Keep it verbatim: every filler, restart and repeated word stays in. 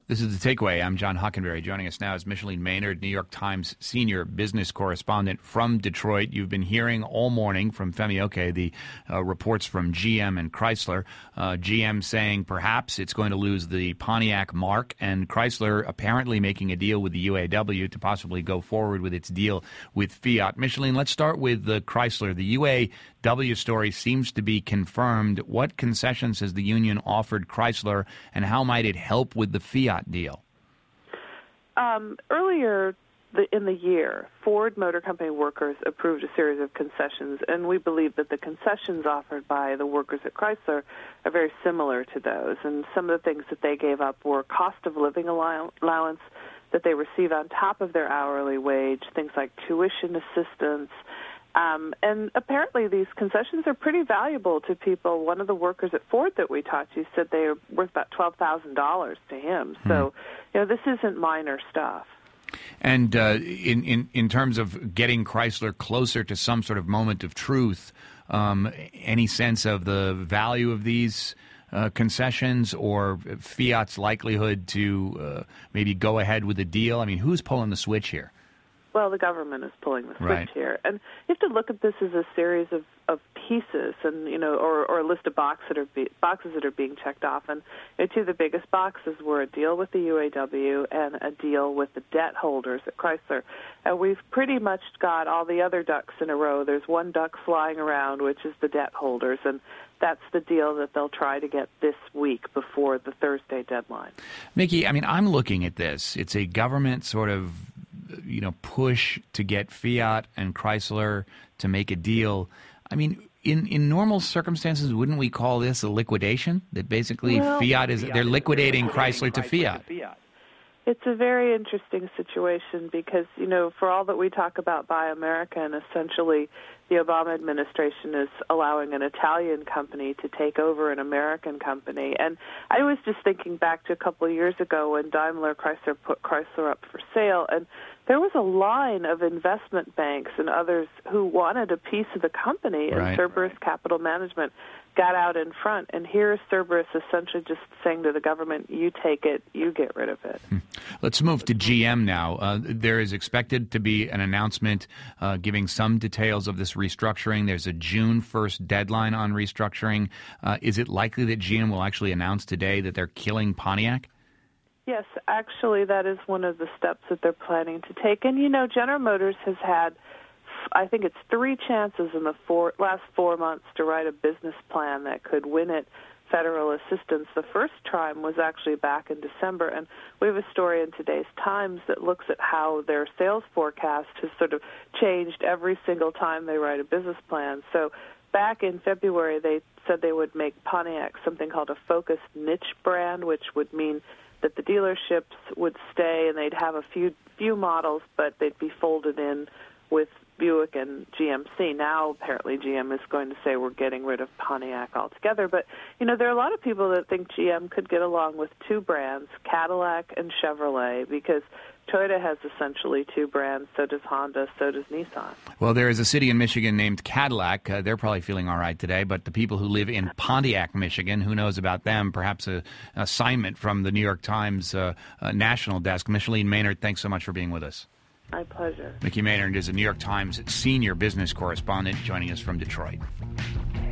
This is The Takeaway. I'm John Hockenberry. Joining us now is Micheline Maynard, New York Times senior business correspondent from Detroit. You've been hearing all morning from Femi Oke the uh, reports from G M and Chrysler. Uh, G M saying perhaps it's going to lose the Pontiac marque, and Chrysler apparently making a deal with the U A W to possibly go forward with its deal with Fiat. Micheline, let's start with the Chrysler. The U A W story seems to be confirmed. What concessions has the union offered Chrysler, and how might it help with the Fiat deal? Um, earlier the, in the year, Ford Motor Company workers approved a series of concessions, and we believe that the concessions offered by the workers at Chrysler are very similar to those. And some of the things that they gave up were cost of living allow- allowance that they receive on top of their hourly wage, things like tuition assistance. Um, and apparently these concessions are pretty valuable to people. One of the workers at Ford that we talked to said they are worth about twelve thousand dollars to him. Hmm. So, you know, this isn't minor stuff. And uh, in, in, in terms of getting Chrysler closer to some sort of moment of truth, um, any sense of the value of these uh, concessions or Fiat's likelihood to uh, maybe go ahead with a deal? I mean, who's pulling the switch here? Well, the government is pulling the switch right. here. And you have to look at this as a series of, of pieces and, you know, or, or a list of box that are be, boxes that are being checked off. And you know, two of the biggest boxes were a deal with the U A W and a deal with the debt holders at Chrysler. And we've pretty much got all the other ducks in a row. There's one duck flying around, which is the debt holders, and that's the deal that they'll try to get this week before the Thursday deadline. Mickey, I mean, I'm looking at this. It's a government sort of you know, push to get Fiat and Chrysler to make a deal. I mean, in, in normal circumstances, wouldn't we call this a liquidation? That basically well, Fiat is, they're liquidating Chrysler to Fiat. It's a very interesting situation because, you know, for all that we talk about Buy America, and essentially the Obama administration is allowing an Italian company to take over an American company. And I was just thinking back to a couple of years ago when Daimler Chrysler put Chrysler up for sale, and there was a line of investment banks and others who wanted a piece of the company, and right. Cerberus right. Capital Management got out in front. And here's Cerberus essentially just saying to the government, you take it, you get rid of it. Hmm. Let's move to G M now. Uh, there is expected to be an announcement uh, giving some details of this restructuring. There's a June first deadline on restructuring. Uh, is it likely that G M will actually announce today that they're killing Pontiac? Yes, actually, that is one of the steps that they're planning to take. And, you know, General Motors has had, I think it's three chances in the four, last four months to write a business plan that could win it federal assistance. The first time was actually back in December, and we have a story in today's Times that looks at how their sales forecast has sort of changed every single time they write a business plan. So back in February, they said they would make Pontiac something called a focused niche brand, which would mean that the dealerships would stay and they'd have a few few models, but they'd be folded in with Buick and G M C. Now, apparently, G M is going to say we're getting rid of Pontiac altogether. But, you know, there are a lot of people that think G M could get along with two brands, Cadillac and Chevrolet, because Toyota has essentially two brands, so does Honda, so does Nissan. Well, there is a city in Michigan named Cadillac. Uh, they're probably feeling all right today, but the people who live in Pontiac, Michigan, who knows about them? Perhaps an assignment from the New York Times uh, uh, national desk. Micheline Maynard, thanks so much for being with us. My pleasure. Mickey Maynard is a New York Times senior business correspondent joining us from Detroit.